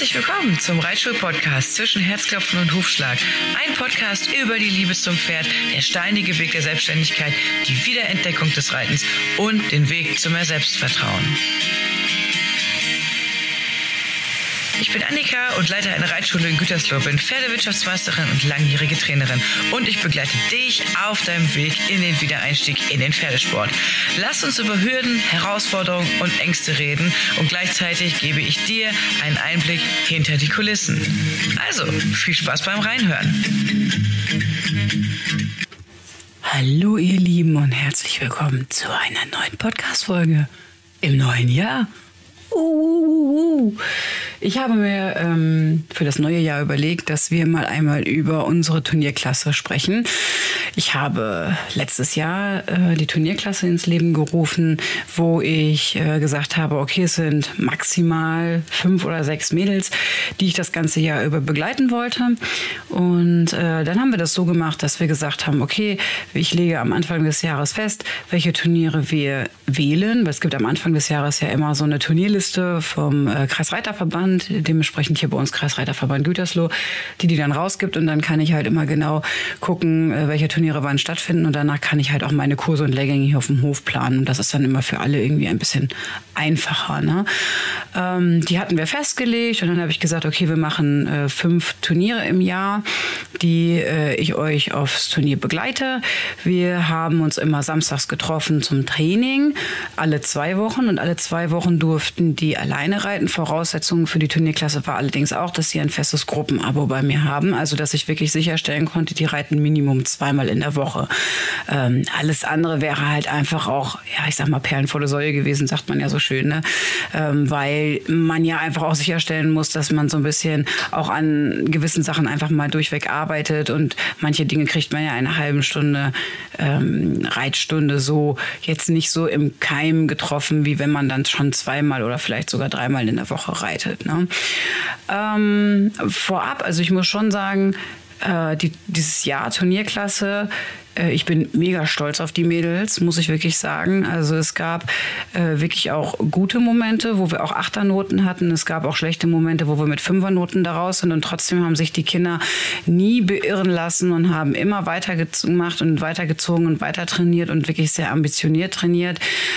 Herzlich willkommen zum Reitschul-Podcast zwischen Herzklopfen und Hufschlag. Ein Podcast über die Liebe zum Pferd, der steinige Weg der Selbstständigkeit, die Wiederentdeckung des Reitens und den Weg zu mehr Selbstvertrauen. Ich bin Annika und leite eine Reitschule in Gütersloh, bin Pferdewirtschaftsmeisterin und langjährige Trainerin. Und ich begleite dich auf deinem Weg in den Wiedereinstieg in den Pferdesport. Lass uns über Hürden, Herausforderungen und Ängste reden und gleichzeitig gebe ich dir einen Einblick hinter die Kulissen. Also, viel Spaß beim Reinhören. Hallo ihr Lieben und herzlich willkommen zu einer neuen Podcast-Folge im neuen Jahr. Ich habe mir für das neue Jahr überlegt, dass wir mal einmal über unsere Turnierklasse sprechen. Ich habe letztes Jahr die Turnierklasse ins Leben gerufen, wo ich gesagt habe, okay, es sind maximal 5 oder 6 Mädels, die ich das ganze Jahr über begleiten wollte. Und dann haben wir das so gemacht, dass wir gesagt haben, okay, ich lege am Anfang des Jahres fest, welche Turniere wir wählen. Weil es gibt am Anfang des Jahres ja immer so eine Turnierliste vom Kreisreiterverband, dementsprechend hier bei uns Kreisreiterverband Gütersloh, die dann rausgibt und dann kann ich halt immer genau gucken, welche Turniere wann stattfinden und danach kann ich halt auch meine Kurse und Lehrgänge hier auf dem Hof planen und das ist dann immer für alle irgendwie ein bisschen einfacher. Ne? Die hatten wir festgelegt und dann habe ich gesagt, okay, wir machen 5 Turniere im Jahr, die ich euch aufs Turnier begleite. Wir haben uns immer samstags getroffen zum Training, alle 2 Wochen und alle 2 Wochen durften die alleine reiten. Voraussetzungen für die Turnierklasse war allerdings auch, dass sie ein festes Gruppenabo bei mir haben. Also, dass ich wirklich sicherstellen konnte, die reiten Minimum 2-mal in der Woche. Alles andere wäre halt einfach auch, ja, ich sag mal, perlenvolle Säue gewesen, sagt man ja so schön, ne? Weil man ja einfach auch sicherstellen muss, dass man so ein bisschen auch an gewissen Sachen einfach mal durchweg arbeitet und manche Dinge kriegt man ja eine halbe Stunde Reitstunde so jetzt nicht so im Keim getroffen, wie wenn man dann schon 2-mal oder vielleicht sogar 3-mal in der Woche reitet. Ne? Vorab, also ich muss schon sagen, dieses Jahr Turnierklasse, ich bin mega stolz auf die Mädels, muss ich wirklich sagen. Also es gab wirklich auch gute Momente, wo wir auch 8er-Noten hatten. Es gab auch schlechte Momente, wo wir mit 5er-Noten daraus sind. Und trotzdem haben sich die Kinder nie beirren lassen und haben immer weitergemacht und weitergezogen und weiter trainiert und wirklich sehr ambitioniert trainiert.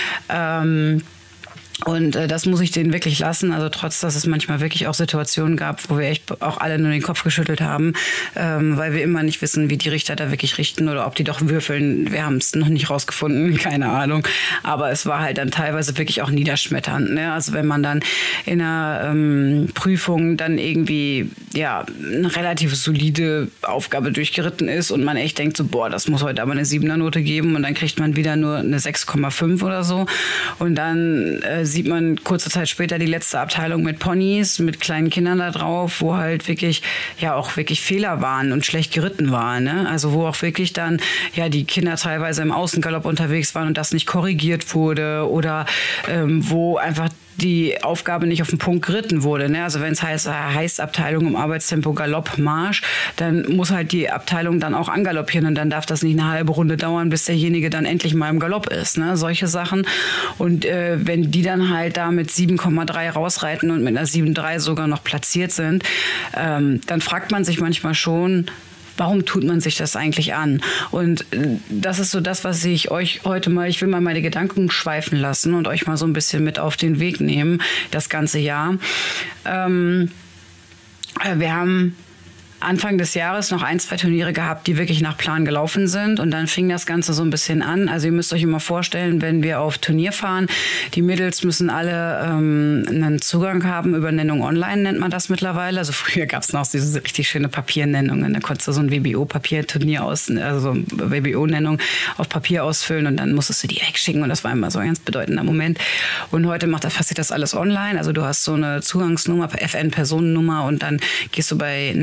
Und das muss ich denen wirklich lassen. Also trotz, dass es manchmal wirklich auch Situationen gab, wo wir echt auch alle nur den Kopf geschüttelt haben, weil wir immer nicht wissen, wie die Richter da wirklich richten oder ob die doch würfeln. Wir haben es noch nicht rausgefunden, keine Ahnung. Aber es war halt dann teilweise wirklich auch niederschmetternd. Ne? Also wenn man dann in einer Prüfung dann irgendwie ja eine relativ solide Aufgabe durchgeritten ist und man echt denkt so, boah, das muss heute aber eine 7er-Note geben und dann kriegt man wieder nur eine 6,5 oder so. Und dann sieht man kurze Zeit später die letzte Abteilung mit Ponys, mit kleinen Kindern da drauf, wo halt wirklich, ja auch wirklich Fehler waren und schlecht geritten waren. Ne? Also wo auch wirklich dann, ja, die Kinder teilweise im Außengalopp unterwegs waren und das nicht korrigiert wurde oder wo einfach die Aufgabe nicht auf den Punkt geritten wurde. Ne? Also wenn es heißt Abteilung im Arbeitstempo Galopp Marsch, dann muss halt die Abteilung dann auch angaloppieren und dann darf das nicht eine halbe Runde dauern, bis derjenige dann endlich mal im Galopp ist. Ne? Solche Sachen. Und wenn die dann halt da mit 7,3 rausreiten und mit einer 7,3 sogar noch platziert sind, dann fragt man sich manchmal schon, warum tut man sich das eigentlich an? Und das ist so das, was ich euch heute mal, ich will mal meine Gedanken schweifen lassen und euch mal so ein bisschen mit auf den Weg nehmen, das ganze Jahr. Wir haben Anfang des Jahres noch 1, 2 Turniere gehabt, die wirklich nach Plan gelaufen sind. Und dann fing das Ganze so ein bisschen an. Also ihr müsst euch immer vorstellen, wenn wir auf Turnier fahren, die Mädels müssen alle einen Zugang haben über Nennung online, nennt man das mittlerweile. Also früher gab es noch diese richtig schöne Papiernennungen. Da konntest du so ein WBO-Papierturnier also WBO-Nennung auf Papier ausfüllen und dann musstest du die wegschicken. Und das war immer so ein ganz bedeutender Moment. Und heute passiert das alles online. Also du hast so eine Zugangsnummer, FN-Personennummer und dann gehst du bei Nennung online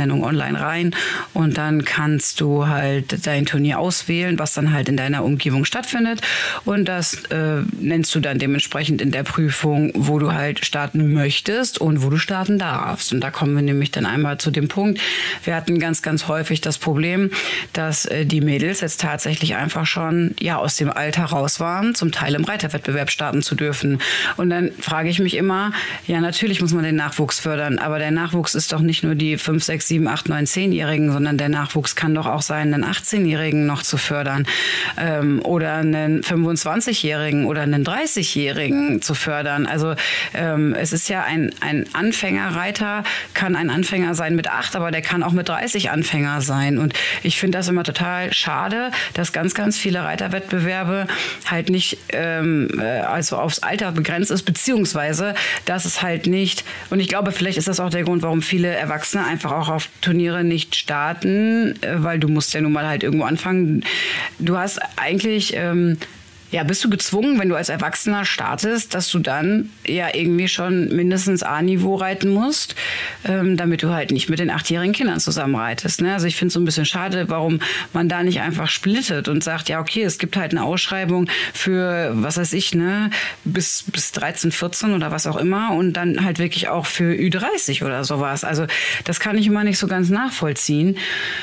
online rein und dann kannst du halt dein Turnier auswählen, was dann halt in deiner Umgebung stattfindet und das nennst du dann dementsprechend in der Prüfung, wo du halt starten möchtest und wo du starten darfst. Und da kommen wir nämlich dann einmal zu dem Punkt, wir hatten ganz, ganz häufig das Problem, dass die Mädels jetzt tatsächlich einfach schon aus dem Alter raus waren, zum Teil im Reiterwettbewerb starten zu dürfen. Und dann frage ich mich immer, ja, natürlich muss man den Nachwuchs fördern, aber der Nachwuchs ist doch nicht nur die 5, 6, 7, 8, 9, 10-Jährigen, sondern der Nachwuchs kann doch auch sein, einen 18-Jährigen noch zu fördern oder einen 25-Jährigen oder einen 30-Jährigen zu fördern. Also es ist ja ein Anfängerreiter, kann ein Anfänger sein mit 8, aber der kann auch mit 30 Anfänger sein. Und ich finde das immer total schade, dass ganz, ganz viele Reiterwettbewerbe halt nicht also aufs Alter begrenzt ist, beziehungsweise dass es halt nicht, und ich glaube, vielleicht ist das auch der Grund, warum viele Erwachsene einfach auch auf Turniere nicht starten, weil du musst ja nun mal halt irgendwo anfangen. Du hast eigentlich bist du gezwungen, wenn du als Erwachsener startest, dass du dann ja irgendwie schon mindestens A-Niveau reiten musst, damit du halt nicht mit den 8-jährigen Kindern zusammen reitest. Ne? Also ich finde es so ein bisschen schade, warum man da nicht einfach splittet und sagt, ja okay, es gibt halt eine Ausschreibung für, was weiß ich, ne, bis 13, 14 oder was auch immer und dann halt wirklich auch für Ü30 oder sowas. Also das kann ich immer nicht so ganz nachvollziehen.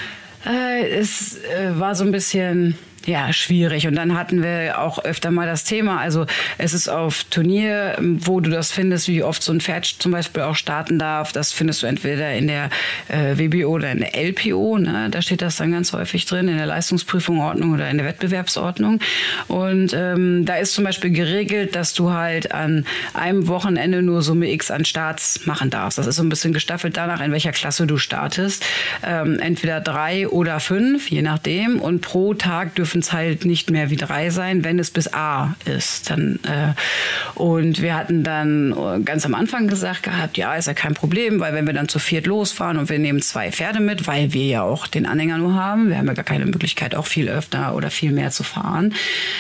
Es war so ein bisschen schwierig. Und dann hatten wir auch öfter mal das Thema, also es ist auf Turnier, wo du das findest, wie oft so ein Pferd zum Beispiel auch starten darf, das findest du entweder in der WBO oder in der LPO, ne? Da steht das dann ganz häufig drin, in der Leistungsprüfungsordnung oder in der Wettbewerbsordnung. Und da ist zum Beispiel geregelt, dass du halt an einem Wochenende nur Summe X an Starts machen darfst. Das ist so ein bisschen gestaffelt danach, in welcher Klasse du startest. Entweder 3 oder 5, je nachdem. Und pro Tag dürfen es halt nicht mehr wie 3 sein, wenn es bis A ist. Und wir hatten dann ganz am Anfang gesagt gehabt, ja, ist ja kein Problem, weil wenn wir dann zu viert losfahren und wir nehmen 2 Pferde mit, weil wir ja auch den Anhänger nur haben, wir haben ja gar keine Möglichkeit, auch viel öfter oder viel mehr zu fahren,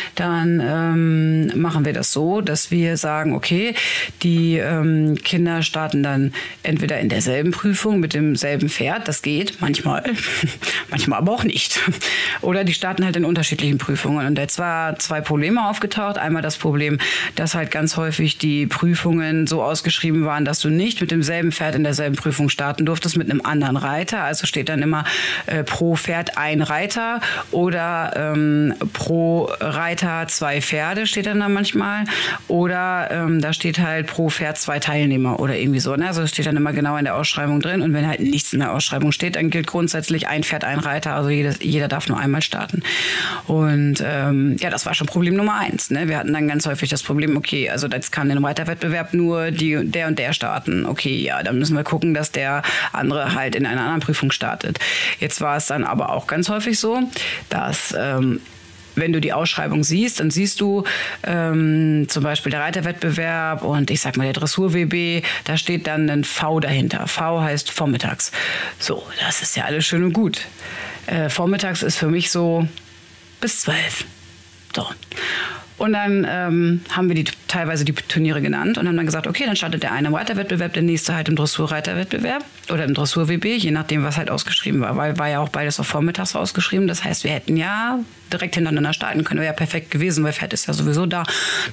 dann machen wir das so, dass wir sagen, okay, die Kinder starten dann entweder in derselben Prüfung mit demselben Pferd, das geht manchmal, manchmal aber auch nicht. Oder die starten halt in unterschiedlichen Prüfungen. Und jetzt war 2 Probleme aufgetaucht. Einmal das Problem, dass halt ganz häufig die Prüfungen so ausgeschrieben waren, dass du nicht mit demselben Pferd in derselben Prüfung starten durftest, mit einem anderen Reiter. Also steht dann immer pro Pferd ein Reiter oder pro Reiter 2 Pferde steht dann da manchmal. Oder da steht halt pro Pferd 2 Teilnehmer oder irgendwie so. Ne? Also das steht dann immer genau in der Ausschreibung drin. Und wenn halt nichts in der Ausschreibung steht, dann gilt grundsätzlich ein Pferd, ein Reiter. Also jeder darf nur einmal starten. Und das war schon Problem Nummer 1. Ne? Wir hatten dann ganz häufig das Problem, okay, also jetzt kann im Reiterwettbewerb nur der und der starten. Okay, ja, dann müssen wir gucken, dass der andere halt in einer anderen Prüfung startet. Jetzt war es dann aber auch ganz häufig so, dass wenn du die Ausschreibung siehst, dann siehst du zum Beispiel der Reiterwettbewerb und ich sag mal der Dressur-WB, da steht dann ein V dahinter. V heißt vormittags. So, das ist ja alles schön und gut. Vormittags ist für mich so bis 12. So. Und dann haben wir teilweise die Turniere genannt und haben dann gesagt, okay, dann startet der eine im Reiterwettbewerb, der nächste halt im Dressur-Reiterwettbewerb oder im Dressur-WB, je nachdem, was halt ausgeschrieben war, weil war ja auch beides auf vormittags ausgeschrieben. Das heißt, wir hätten ja direkt hintereinander starten können. Wäre ja perfekt gewesen, weil Pferd ist ja sowieso da.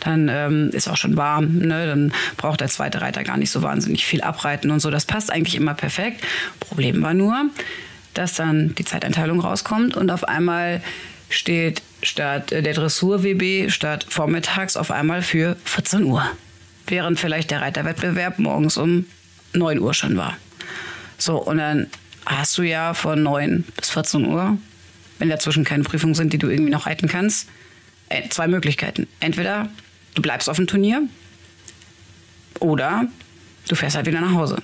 Dann ist auch schon warm, ne? Dann braucht der zweite Reiter gar nicht so wahnsinnig viel abreiten und so. Das passt eigentlich immer perfekt. Problem war nur, dass dann die Zeiteinteilung rauskommt und auf einmal steht statt der Dressur-WB statt vormittags auf einmal für 14 Uhr. Während vielleicht der Reiterwettbewerb morgens um 9 Uhr schon war. So, und dann hast du ja von 9 bis 14 Uhr, wenn dazwischen keine Prüfungen sind, die du irgendwie noch reiten kannst, 2 Möglichkeiten. Entweder du bleibst auf dem Turnier oder du fährst halt wieder nach Hause.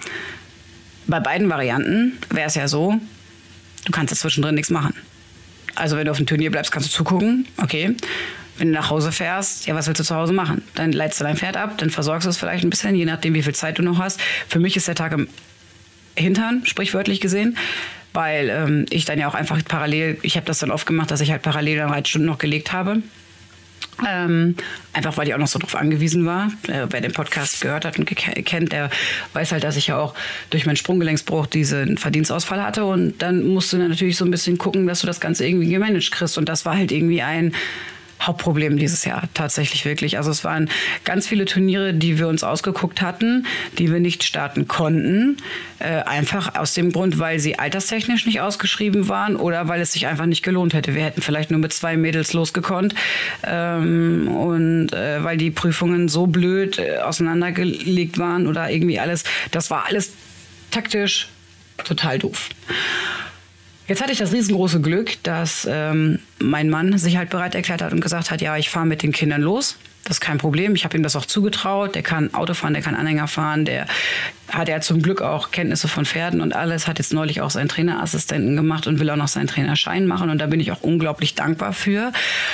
Bei beiden Varianten wäre es ja so, du kannst dazwischendrin nichts machen. Also wenn du auf dem Turnier bleibst, kannst du zugucken, okay. Wenn du nach Hause fährst, ja, was willst du zu Hause machen? Dann leitest du dein Pferd ab, dann versorgst du es vielleicht ein bisschen, je nachdem, wie viel Zeit du noch hast. Für mich ist der Tag im Hintern, sprichwörtlich gesehen, weil ich dann ja auch einfach parallel, ich habe das dann oft gemacht, dass ich halt parallel dann Reitstunden noch gelegt habe. Einfach weil ich auch noch so drauf angewiesen war. Wer den Podcast gehört hat und kennt, der weiß halt, dass ich ja auch durch meinen Sprunggelenksbruch diesen Verdienstausfall hatte. Und dann musst du natürlich so ein bisschen gucken, dass du das Ganze irgendwie gemanagt kriegst. Und das war halt irgendwie ein Hauptproblem dieses Jahr, tatsächlich wirklich. Also es waren ganz viele Turniere, die wir uns ausgeguckt hatten, die wir nicht starten konnten. Einfach aus dem Grund, weil sie alterstechnisch nicht ausgeschrieben waren oder weil es sich einfach nicht gelohnt hätte. Wir hätten vielleicht nur mit 2 Mädels losgekonnt weil die Prüfungen so blöd auseinandergelegt waren oder irgendwie alles. Das war alles taktisch total doof. Jetzt hatte ich das riesengroße Glück, dass mein Mann sich halt bereit erklärt hat und gesagt hat, ja, ich fahre mit den Kindern los. Das ist kein Problem. Ich habe ihm das auch zugetraut. Der kann Auto fahren, der kann Anhänger fahren. Der hat ja zum Glück auch Kenntnisse von Pferden und alles. Hat jetzt neulich auch seinen Trainerassistenten gemacht und will auch noch seinen Trainerschein machen. Und da bin ich auch unglaublich dankbar für.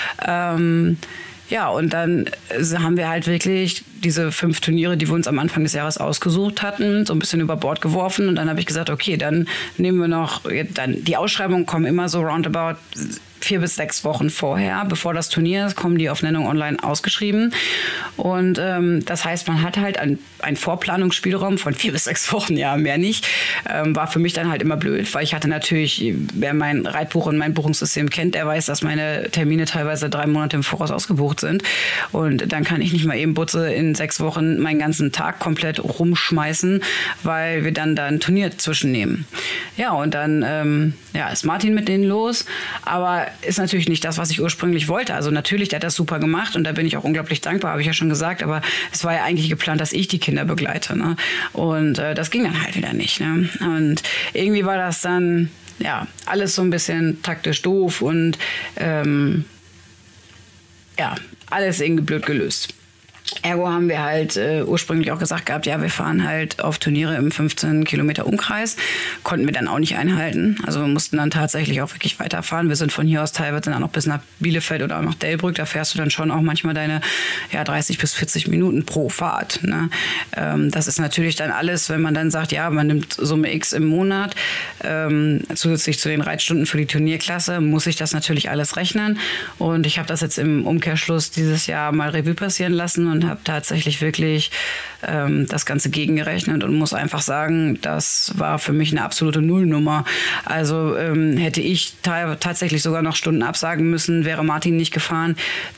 Ja, und dann haben wir halt wirklich diese 5 Turniere, die wir uns am Anfang des Jahres ausgesucht hatten, so ein bisschen über Bord geworfen. Und dann habe ich gesagt, okay, dann nehmen wir noch, dann die Ausschreibungen kommen immer so roundabout 4 bis 6 Wochen vorher, bevor das Turnier ist, kommen die auf Nennung online ausgeschrieben. Und das heißt, man hat halt einen Vorplanungsspielraum von 4 bis 6 Wochen, ja, mehr nicht. War für mich dann halt immer blöd, weil ich hatte natürlich, wer mein Reitbuch und mein Buchungssystem kennt, der weiß, dass meine Termine teilweise 3 Monate im Voraus ausgebucht sind. Und dann kann ich nicht mal eben Butze in 6 Wochen meinen ganzen Tag komplett rumschmeißen, weil wir dann da ein Turnier zwischennehmen. Ja, und dann ist Martin mit denen los, aber ist natürlich nicht das, was ich ursprünglich wollte. Also natürlich, der hat das super gemacht und da bin ich auch unglaublich dankbar, habe ich ja schon gesagt, aber es war ja eigentlich geplant, dass ich die Kinder begleite. Ne? Und das ging dann halt wieder nicht. Ne? Und irgendwie war das dann alles so ein bisschen taktisch doof und alles irgendwie blöd gelöst. Ergo haben wir halt ursprünglich auch gesagt gehabt, ja, wir fahren halt auf Turniere im 15 Kilometer Umkreis. Konnten wir dann auch nicht einhalten. Also wir mussten dann tatsächlich auch wirklich weiterfahren. Wir sind von hier aus teilweise dann auch noch bis nach Bielefeld oder auch nach Delbrück. Da fährst du dann schon auch manchmal deine 30 bis 40 Minuten pro Fahrt. Ne? Das ist natürlich dann alles, wenn man dann sagt, ja, man nimmt Summe X im Monat, zusätzlich zu den Reitstunden für die Turnierklasse, muss ich das natürlich alles rechnen. Und ich habe das jetzt im Umkehrschluss dieses Jahr mal Revue passieren lassen und habe tatsächlich wirklich das Ganze gegengerechnet und muss einfach sagen, das war für mich eine absolute Nullnummer. Also hätte ich tatsächlich sogar noch Stunden absagen müssen, wäre Martin nicht gefahren,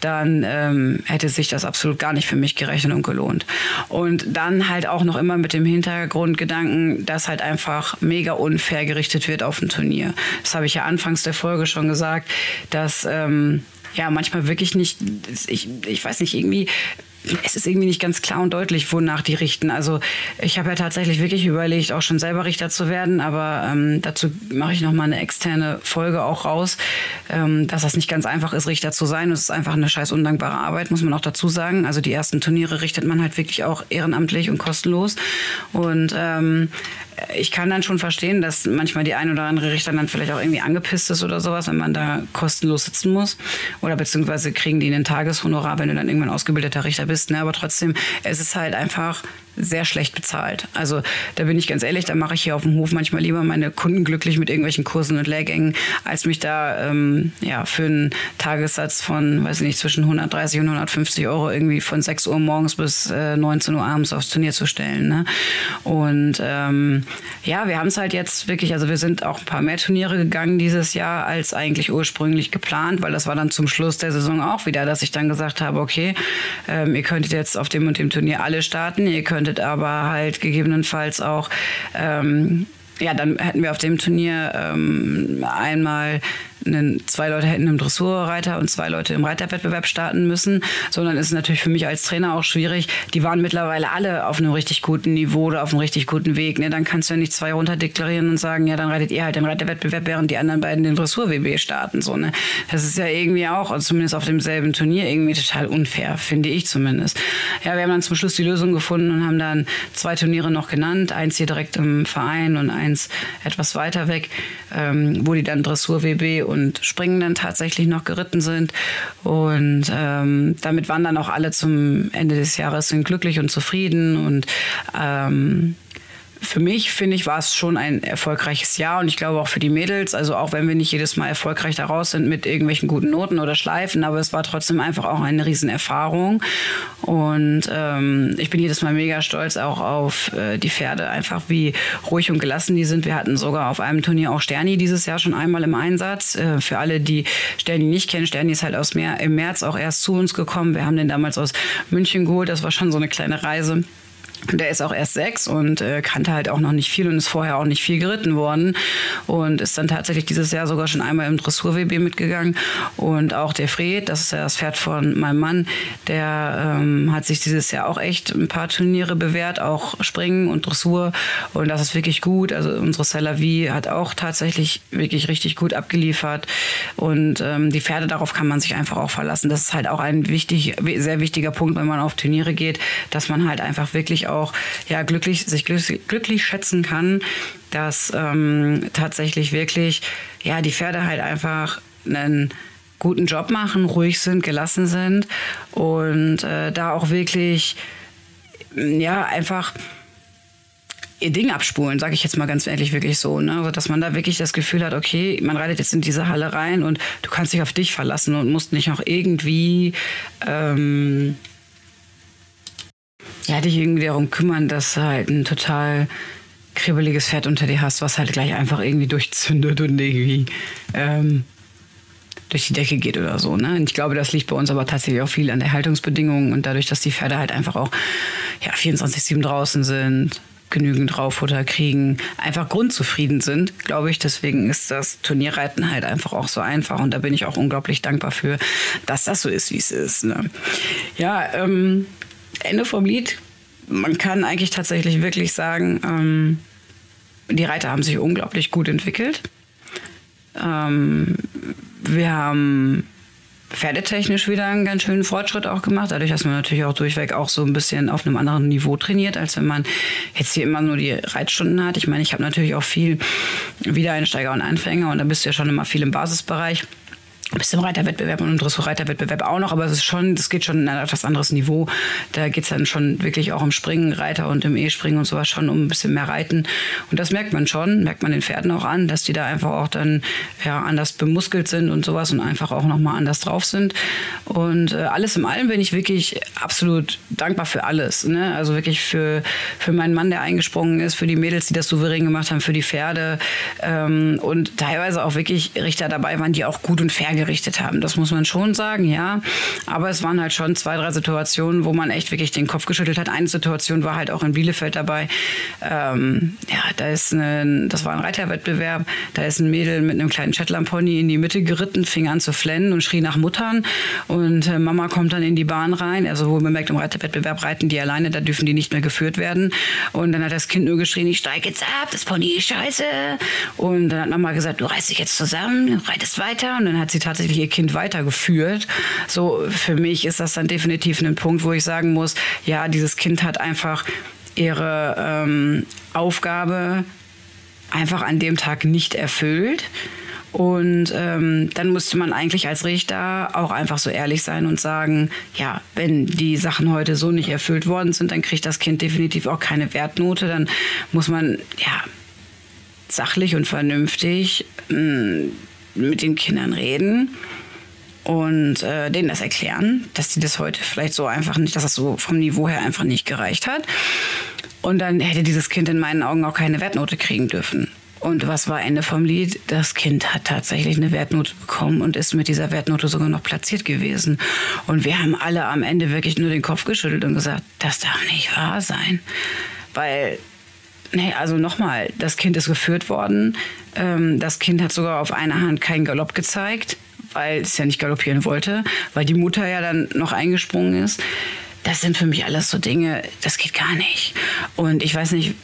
dann hätte sich das absolut gar nicht für mich gerechnet und gelohnt. Und dann halt auch noch immer mit dem Hintergrundgedanken, dass halt einfach mega unfair gerichtet wird auf ein Turnier. Das habe ich ja anfangs der Folge schon gesagt, dass manchmal wirklich nicht, ich weiß nicht, irgendwie, es ist irgendwie nicht ganz klar und deutlich, wonach die richten. Also ich habe ja tatsächlich wirklich überlegt, auch schon selber Richter zu werden, aber dazu mache ich nochmal eine externe Folge auch raus, dass das nicht ganz einfach ist, Richter zu sein. Es ist einfach eine scheiß undankbare Arbeit, muss man auch dazu sagen. Also die ersten Turniere richtet man halt wirklich auch ehrenamtlich und kostenlos. Und ich kann dann schon verstehen, dass manchmal die ein oder andere Richter dann vielleicht auch irgendwie angepisst ist oder sowas, wenn man da kostenlos sitzen muss. Oder beziehungsweise kriegen die einen Tageshonorar, wenn du dann irgendwann ausgebildeter Richter bist. Ne? Aber trotzdem, es ist halt einfach sehr schlecht bezahlt. Also da bin ich ganz ehrlich, da mache ich hier auf dem Hof manchmal lieber meine Kunden glücklich mit irgendwelchen Kursen und Lehrgängen, als mich da für einen Tagessatz von, weiß nicht, zwischen 130 und 150 Euro irgendwie von 6 Uhr morgens bis 19 Uhr abends aufs Turnier zu stellen. Ne? Und wir haben es halt jetzt wirklich, also wir sind auch ein paar mehr Turniere gegangen dieses Jahr als eigentlich ursprünglich geplant, weil das war dann zum Schluss der Saison auch wieder, dass ich dann gesagt habe, okay, ihr könntet jetzt auf dem und dem Turnier alle starten, ihr könntet aber halt gegebenenfalls auch, dann hätten wir auf dem Turnier einmal 2 Leute hätten im Dressurreiter und 2 Leute im Reiterwettbewerb starten müssen, sondern ist natürlich für mich als Trainer auch schwierig. Die waren mittlerweile alle auf einem richtig guten Niveau oder auf einem richtig guten Weg. Ne? Dann kannst du ja nicht 2 runterdeklarieren und sagen, ja, dann reitet ihr halt den Reiterwettbewerb, während die anderen beiden den Dressur-WB starten. So, ne? Das ist ja irgendwie auch, also zumindest auf demselben Turnier, irgendwie total unfair, finde ich zumindest. Ja, wir haben dann zum Schluss die Lösung gefunden und haben dann 2 Turniere noch genannt, eins hier direkt im Verein und eins etwas weiter weg, wo die dann Dressur-WB und Springen dann tatsächlich noch geritten sind. Und damit waren dann auch alle zum Ende des Jahres glücklich und zufrieden. Und für mich, finde ich, war es schon ein erfolgreiches Jahr und ich glaube auch für die Mädels, also auch wenn wir nicht jedes Mal erfolgreich da raus sind mit irgendwelchen guten Noten oder Schleifen, aber es war trotzdem einfach auch eine Riesenerfahrung und ich bin jedes Mal mega stolz auch auf die Pferde, einfach wie ruhig und gelassen die sind. Wir hatten sogar auf einem Turnier auch Sterni dieses Jahr schon einmal im Einsatz. Für alle, die Sterni nicht kennen, Sterni ist halt im März auch erst zu uns gekommen. Wir haben den damals aus München geholt, das war schon so eine kleine Reise. Der ist auch erst 6 und kannte halt auch noch nicht viel und ist vorher auch nicht viel geritten worden und ist dann tatsächlich dieses Jahr sogar schon einmal im Dressur-WB mitgegangen. Und auch der Fred, das ist ja das Pferd von meinem Mann, der hat sich dieses Jahr auch echt ein paar Turniere bewährt, auch Springen und Dressur, und das ist wirklich gut. Also unsere Célavie hat auch tatsächlich wirklich richtig gut abgeliefert und die Pferde, darauf kann man sich einfach auch verlassen. Das ist halt auch ein sehr wichtiger Punkt, wenn man auf Turniere geht, dass man halt einfach wirklich auch glücklich schätzen kann, dass tatsächlich wirklich die Pferde halt einfach einen guten Job machen, ruhig sind, gelassen sind und da auch wirklich einfach ihr Ding abspulen, sage ich jetzt mal ganz ehrlich, wirklich so. Ne? Also, dass man da wirklich das Gefühl hat, okay, man reitet jetzt in diese Halle rein und du kannst dich auf dich verlassen und musst nicht auch irgendwie dich irgendwie darum kümmern, dass du halt ein total kribbeliges Pferd unter dir hast, was halt gleich einfach irgendwie durchzündet und irgendwie durch die Decke geht oder so. Ne? Und ich glaube, das liegt bei uns aber tatsächlich auch viel an der Haltungsbedingungen und dadurch, dass die Pferde halt einfach auch 24/7 draußen sind, genügend Rauffutter kriegen, einfach grundzufrieden sind, glaube ich. Deswegen ist das Turnierreiten halt einfach auch so einfach und da bin ich auch unglaublich dankbar für, dass das so ist, wie es ist. Ne? Ende vom Lied. Man kann eigentlich tatsächlich wirklich sagen, die Reiter haben sich unglaublich gut entwickelt. Wir haben pferdetechnisch wieder einen ganz schönen Fortschritt auch gemacht. Dadurch, dass man natürlich auch durchweg auch so ein bisschen auf einem anderen Niveau trainiert, als wenn man jetzt hier immer nur die Reitstunden hat. Ich meine, ich habe natürlich auch viel Wiedereinsteiger und Anfänger und da bist du ja schon immer viel im Basisbereich. Ein bisschen Reiterwettbewerb und im Dressurreiterwettbewerb auch noch, aber es geht schon in ein etwas anderes Niveau. Da geht es dann schon wirklich auch um Springen, Reiter und im E-Springen und sowas schon um ein bisschen mehr Reiten. Und das merkt man den Pferden auch an, dass die da einfach auch dann anders bemuskelt sind und sowas und einfach auch nochmal anders drauf sind. Und alles in allem bin ich wirklich absolut dankbar für alles. Ne? Also wirklich für meinen Mann, der eingesprungen ist, für die Mädels, die das souverän gemacht haben, für die Pferde und teilweise auch wirklich Richter dabei waren, die auch gut und fair gerichtet haben. Das muss man schon sagen, ja. Aber es waren halt schon 2, 3 Situationen, wo man echt wirklich den Kopf geschüttelt hat. Eine Situation war halt auch in Bielefeld dabei. Das war ein Reiterwettbewerb. Da ist ein Mädel mit einem kleinen Shetland-Pony in die Mitte geritten, fing an zu flennen und schrie nach Muttern. Und Mama kommt dann in die Bahn rein. Also wohl bemerkt, im Reiterwettbewerb reiten die alleine, da dürfen die nicht mehr geführt werden. Und dann hat das Kind nur geschrien, ich steige jetzt ab, das Pony ist scheiße. Und dann hat Mama gesagt, du reißt dich jetzt zusammen, reitest weiter. Und dann hat sie tatsächlich ihr Kind weitergeführt. So, für mich ist das dann definitiv ein Punkt, wo ich sagen muss, ja, dieses Kind hat einfach ihre Aufgabe einfach an dem Tag nicht erfüllt. Und dann musste man eigentlich als Richter auch einfach so ehrlich sein und sagen, ja, wenn die Sachen heute so nicht erfüllt worden sind, dann kriegt das Kind definitiv auch keine Wertnote. Dann muss man, sachlich und vernünftig mit den Kindern reden und denen das erklären, dass die das heute vielleicht so einfach nicht, dass das so vom Niveau her einfach nicht gereicht hat. Und dann hätte dieses Kind in meinen Augen auch keine Wertnote kriegen dürfen. Und was war Ende vom Lied? Das Kind hat tatsächlich eine Wertnote bekommen und ist mit dieser Wertnote sogar noch platziert gewesen. Und wir haben alle am Ende wirklich nur den Kopf geschüttelt und gesagt, das darf nicht wahr sein. Weil also nochmal, das Kind ist geführt worden. Das Kind hat sogar auf einer Hand keinen Galopp gezeigt, weil es ja nicht galoppieren wollte, weil die Mutter ja dann noch eingesprungen ist. Das sind für mich alles so Dinge, das geht gar nicht. Und ich weiß nicht,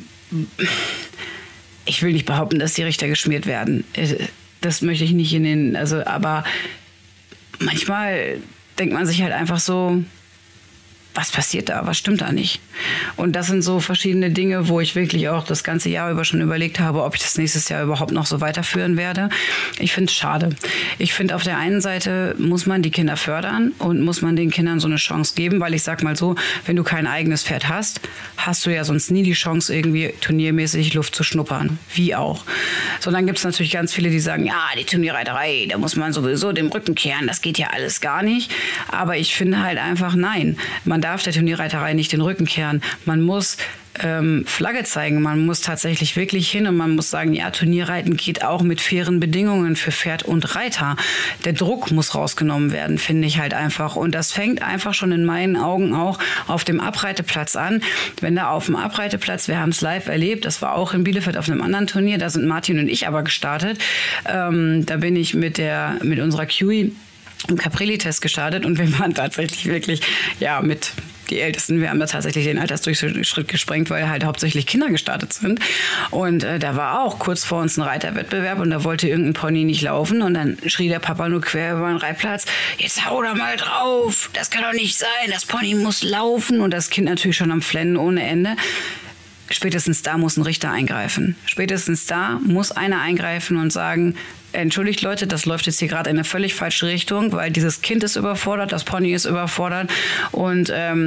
ich will nicht behaupten, dass die Richter geschmiert werden. Das möchte ich nicht aber manchmal denkt man sich halt einfach so, was passiert da, was stimmt da nicht? Und das sind so verschiedene Dinge, wo ich wirklich auch das ganze Jahr über schon überlegt habe, ob ich das nächstes Jahr überhaupt noch so weiterführen werde. Ich finde es schade. Ich finde, auf der einen Seite muss man die Kinder fördern und muss man den Kindern so eine Chance geben, weil ich sag mal so, wenn du kein eigenes Pferd hast, hast du ja sonst nie die Chance, irgendwie turniermäßig Luft zu schnuppern. Wie auch. So, dann gibt es natürlich ganz viele, die sagen, ja, die Turnierreiterei, da muss man sowieso den Rücken kehren, das geht ja alles gar nicht. Aber ich finde halt einfach, nein, man darf der Turnierreiterei nicht den Rücken kehren. Man muss Flagge zeigen. Man muss tatsächlich wirklich hin und man muss sagen, ja, Turnierreiten geht auch mit fairen Bedingungen für Pferd und Reiter. Der Druck muss rausgenommen werden, finde ich halt einfach. Und das fängt einfach schon in meinen Augen auch auf dem Abreiteplatz an. Wenn da auf dem Abreiteplatz, wir haben es live erlebt, das war auch in Bielefeld auf einem anderen Turnier, da sind Martin und ich aber gestartet. Da bin ich mit unserer Kiwi im Caprilli-Test gestartet und wir waren tatsächlich wirklich, ja, mit die Ältesten, wir haben da tatsächlich den Altersdurchschnitt gesprengt, weil halt hauptsächlich Kinder gestartet sind. Und da war auch kurz vor uns ein Reiterwettbewerb und da wollte irgendein Pony nicht laufen und dann schrie der Papa nur quer über den Reitplatz, jetzt hau da mal drauf, das kann doch nicht sein, das Pony muss laufen. Und das Kind natürlich schon am Flennen ohne Ende. Spätestens da muss ein Richter eingreifen. Spätestens da muss einer eingreifen und sagen, entschuldigt Leute, das läuft jetzt hier gerade in eine völlig falsche Richtung, weil dieses Kind ist überfordert, das Pony ist überfordert und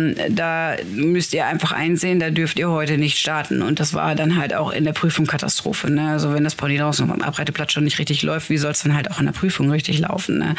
da müsst ihr einfach einsehen, da dürft ihr heute nicht starten. Und das war dann halt auch in der Prüfung Katastrophe. Ne? Also wenn das Pony draußen am Abreiteplatz schon nicht richtig läuft, wie soll es dann halt auch in der Prüfung richtig laufen? Ne?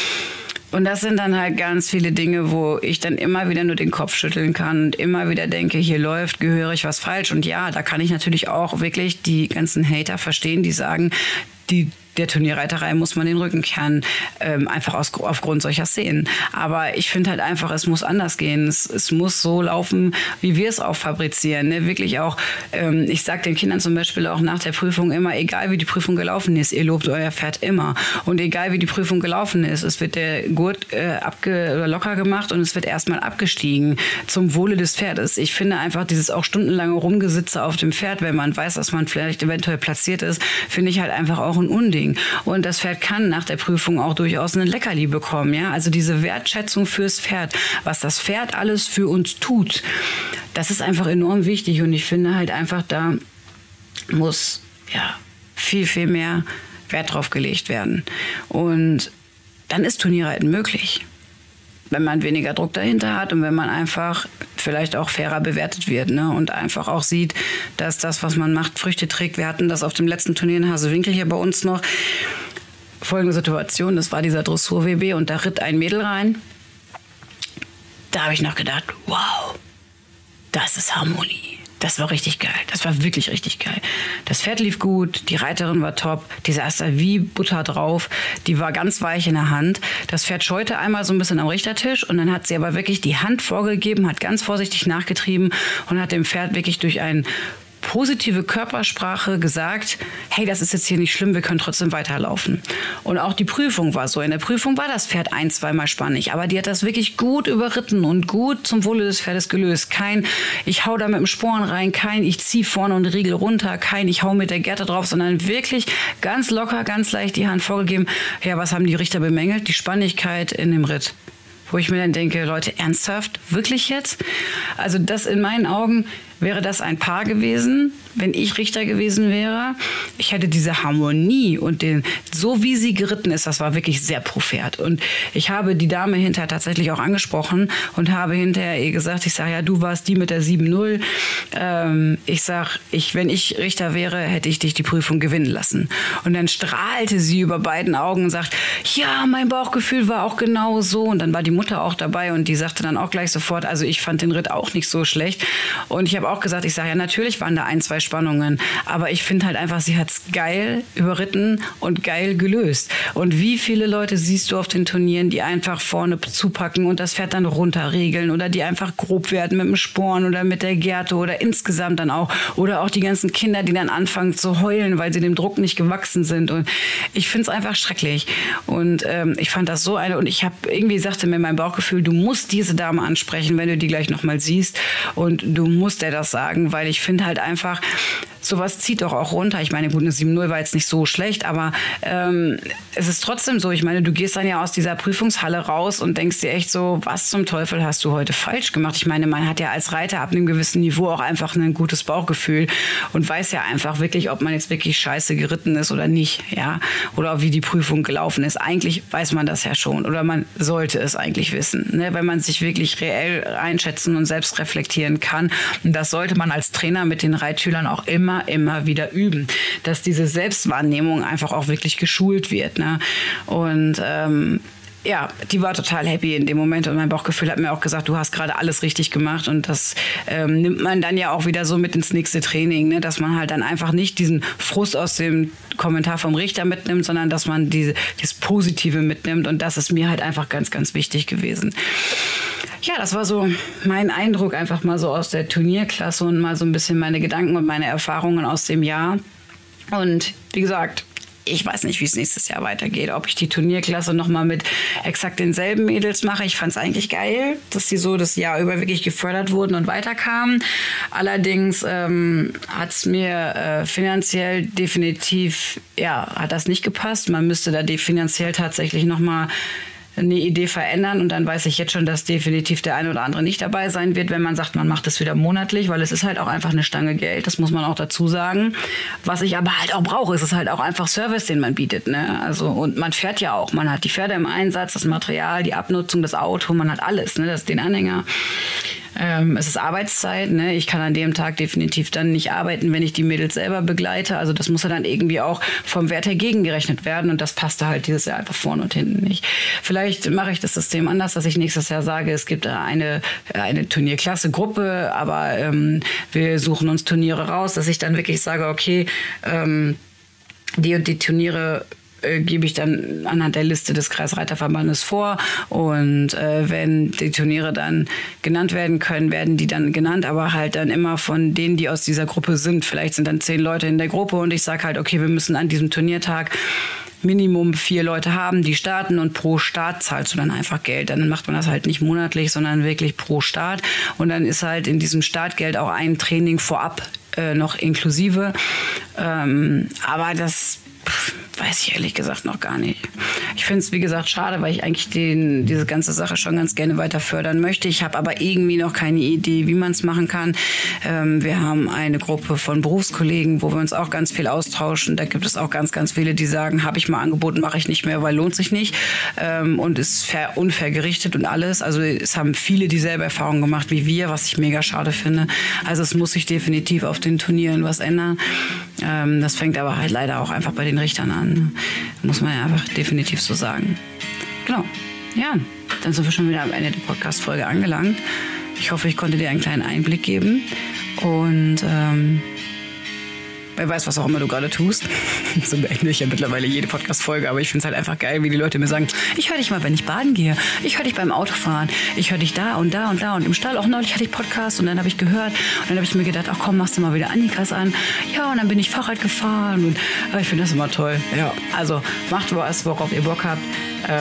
Und das sind dann halt ganz viele Dinge, wo ich dann immer wieder nur den Kopf schütteln kann und immer wieder denke, hier läuft gehörig was falsch. Und ja, da kann ich natürlich auch wirklich die ganzen Hater verstehen, die sagen, der Turnierreiterei muss man den Rücken kehren, einfach aufgrund solcher Szenen. Aber ich finde halt einfach, es muss anders gehen. Es muss so laufen, wie wir es auch fabrizieren. Ne? Wirklich auch, ich sage den Kindern zum Beispiel auch nach der Prüfung immer, egal wie die Prüfung gelaufen ist, ihr lobt euer Pferd immer. Und egal wie die Prüfung gelaufen ist, es wird der Gurt locker gemacht und es wird erstmal abgestiegen zum Wohle des Pferdes. Ich finde einfach dieses auch stundenlange Rumgesitze auf dem Pferd, wenn man weiß, dass man vielleicht eventuell platziert ist, finde ich halt einfach auch ein Unding. Und das Pferd kann nach der Prüfung auch durchaus ein Leckerli bekommen. Ja? Also diese Wertschätzung fürs Pferd, was das Pferd alles für uns tut, das ist einfach enorm wichtig. Und ich finde halt einfach, da muss viel, viel mehr Wert drauf gelegt werden. Und dann ist Turnierreiten möglich. Wenn man weniger Druck dahinter hat und wenn man einfach vielleicht auch fairer bewertet wird, ne? Und einfach auch sieht, dass das, was man macht, Früchte trägt. Wir hatten das auf dem letzten Turnier in Hasewinkel hier bei uns noch. Folgende Situation, das war dieser Dressur-WB und da ritt ein Mädel rein. Da habe ich noch gedacht, wow, das ist Harmonie. Das war richtig geil. Das war wirklich richtig geil. Das Pferd lief gut, die Reiterin war top, die saß da wie Butter drauf, die war ganz weich in der Hand. Das Pferd scheute einmal so ein bisschen am Richtertisch und dann hat sie aber wirklich die Hand vorgegeben, hat ganz vorsichtig nachgetrieben und hat dem Pferd wirklich durch ein positive Körpersprache gesagt, hey, das ist jetzt hier nicht schlimm, wir können trotzdem weiterlaufen. Und auch die Prüfung war so. In der Prüfung war das Pferd 1-2 Mal spannig, aber die hat das wirklich gut überritten und gut zum Wohle des Pferdes gelöst. Kein, ich hau da mit dem Sporn rein, kein, ich zieh vorne und riegel runter, kein, ich hau mit der Gerte drauf, sondern wirklich ganz locker, ganz leicht die Hand vorgegeben. Ja, was haben die Richter bemängelt? Die Spannigkeit in dem Ritt. Wo ich mir dann denke, Leute, ernsthaft? Wirklich jetzt? Also das in meinen Augen wäre das ein Paar gewesen, wenn ich Richter gewesen wäre. Ich hätte diese Harmonie und so wie sie geritten ist, das war wirklich sehr pro Pferd. Und ich habe die Dame hinterher tatsächlich auch angesprochen und habe hinterher ihr gesagt, ich sage, ja, du warst die mit der 7-0. Ich sage, wenn ich Richter wäre, hätte ich dich die Prüfung gewinnen lassen. Und dann strahlte sie über beiden Augen und sagt, ja, mein Bauchgefühl war auch genau so. Und dann war die Mutter auch dabei und die sagte dann auch gleich sofort, also ich fand den Ritt auch nicht so schlecht. Und ich habe auch gesagt, ich sage, ja, natürlich waren da 1-2 Spannungen, aber ich finde halt einfach, sie hat es geil überritten und geil gelöst. Und wie viele Leute siehst du auf den Turnieren, die einfach vorne zupacken und das Pferd dann runterregeln oder die einfach grob werden mit dem Sporn oder mit der Gerte oder insgesamt dann auch. Oder auch die ganzen Kinder, die dann anfangen zu heulen, weil sie dem Druck nicht gewachsen sind. Und ich finde es einfach schrecklich. Und ich fand das so und ich habe irgendwie, sagte mir mein Bauchgefühl, du musst diese Dame ansprechen, wenn du die gleich nochmal siehst und du musst der das sagen, weil ich finde halt einfach, sowas zieht doch auch runter. Ich meine, gut, eine 7-0 war jetzt nicht so schlecht, aber es ist trotzdem so. Ich meine, du gehst dann ja aus dieser Prüfungshalle raus und denkst dir echt so, was zum Teufel hast du heute falsch gemacht? Ich meine, man hat ja als Reiter ab einem gewissen Niveau auch einfach ein gutes Bauchgefühl und weiß ja einfach wirklich, ob man jetzt wirklich scheiße geritten ist oder nicht, ja, oder wie die Prüfung gelaufen ist. Eigentlich weiß man das ja schon oder man sollte es eigentlich wissen, ne? Weil man sich wirklich reell einschätzen und selbst reflektieren kann. Und das sollte man als Trainer mit den Reitschülern auch immer wieder üben, dass diese Selbstwahrnehmung einfach auch wirklich geschult wird, ne? Und ja, die war total happy in dem Moment und mein Bauchgefühl hat mir auch gesagt, du hast gerade alles richtig gemacht und das nimmt man dann ja auch wieder so mit ins nächste Training, ne? Dass man halt dann einfach nicht diesen Frust aus dem Kommentar vom Richter mitnimmt, sondern dass man das Positive mitnimmt und das ist mir halt einfach ganz, ganz wichtig gewesen. Ja, das war so mein Eindruck einfach mal so aus der Turnierklasse und mal so ein bisschen meine Gedanken und meine Erfahrungen aus dem Jahr und wie gesagt, ich weiß nicht, wie es nächstes Jahr weitergeht. Ob ich die Turnierklasse nochmal mit exakt denselben Mädels mache. Ich fand es eigentlich geil, dass die so das Jahr über wirklich gefördert wurden und weiterkamen. Allerdings hat es mir finanziell definitiv, ja, hat das nicht gepasst. Man müsste da finanziell tatsächlich nochmal eine Idee verändern und dann weiß ich jetzt schon, dass definitiv der eine oder andere nicht dabei sein wird, wenn man sagt, man macht es wieder monatlich, weil es ist halt auch einfach eine Stange Geld, das muss man auch dazu sagen. Was ich aber halt auch brauche, ist es halt auch einfach Service, den man bietet, ne? Also und man fährt ja auch, man hat die Pferde im Einsatz, das Material, die Abnutzung, das Auto, man hat alles, ne? Das den Anhänger. Es ist Arbeitszeit, ne? Ich kann an dem Tag definitiv dann nicht arbeiten, wenn ich die Mädels selber begleite. Also das muss ja dann irgendwie auch vom Wert her gegengerechnet werden und das passte halt dieses Jahr einfach vorne und hinten nicht. Vielleicht mache ich das System anders, dass ich nächstes Jahr sage, es gibt eine Turnierklasse-Gruppe, aber wir suchen uns Turniere raus, dass ich dann wirklich sage, okay, die und die Turniere gebe ich dann anhand der Liste des Kreisreiterverbandes vor und wenn die Turniere dann genannt werden können, werden die dann genannt, aber halt dann immer von denen, die aus dieser Gruppe sind. Vielleicht sind dann 10 Leute in der Gruppe und ich sage halt, okay, wir müssen an diesem Turniertag Minimum 4 Leute haben, die starten und pro Start zahlst du dann einfach Geld. Dann macht man das halt nicht monatlich, sondern wirklich pro Start und dann ist halt in diesem Startgeld auch ein Training vorab noch inklusive. Aber das weiß ich ehrlich gesagt noch gar nicht. Ich finde es, wie gesagt, schade, weil ich eigentlich diese ganze Sache schon ganz gerne weiter fördern möchte. Ich habe aber irgendwie noch keine Idee, wie man es machen kann. Wir haben eine Gruppe von Berufskollegen, wo wir uns auch ganz viel austauschen. Da gibt es auch ganz, ganz viele, die sagen, habe ich mal angeboten, mache ich nicht mehr, weil lohnt sich nicht. Und ist unfair gerichtet und alles. Also es haben viele dieselbe Erfahrung gemacht wie wir, was ich mega schade finde. Also es muss sich definitiv auf den Turnieren was ändern. Das fängt aber halt leider auch einfach bei den Richtern an. Muss man ja einfach definitiv so sagen. Genau. Ja, dann sind wir schon wieder am Ende der Podcast-Folge angelangt. Ich hoffe, ich konnte dir einen kleinen Einblick geben. Und wer weiß, was auch immer du gerade tust. So beende ich ja mittlerweile jede Podcast-Folge, aber ich finde es halt einfach geil, wie die Leute mir sagen, ich höre dich mal, wenn ich baden gehe. Ich höre dich beim Autofahren. Ich höre dich da und da und da. Und im Stall auch neulich hatte ich Podcast und dann habe ich gehört. Und dann habe ich mir gedacht, ach komm, machst du mal wieder Annikas an. Ja, und dann bin ich Fahrrad gefahren. Und ich finde das immer toll. Ja, also macht was, worauf ihr Bock habt.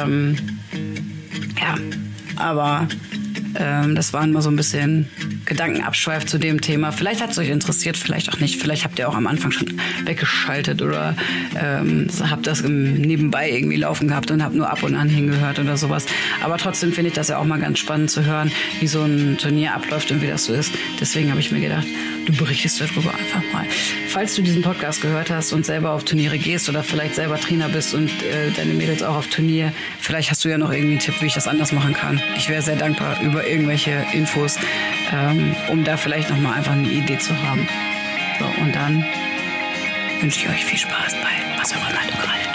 Ja, aber das waren mal so ein bisschen Gedankenabschweif zu dem Thema. Vielleicht hat es euch interessiert, vielleicht auch nicht. Vielleicht habt ihr auch am Anfang schon weggeschaltet oder habt das nebenbei irgendwie laufen gehabt und habt nur ab und an hingehört oder sowas. Aber trotzdem finde ich das ja auch mal ganz spannend zu hören, wie so ein Turnier abläuft und wie das so ist. Deswegen habe ich mir gedacht, du berichtest darüber einfach mal. Falls du diesen Podcast gehört hast und selber auf Turniere gehst oder vielleicht selber Trainer bist und deine Mädels auch auf Turnier, vielleicht hast du ja noch irgendwie einen Tipp, wie ich das anders machen kann. Ich wäre sehr dankbar über irgendwelche Infos, um da vielleicht nochmal einfach eine Idee zu haben. So, und dann wünsche ich euch viel Spaß bei was auch immer du gerade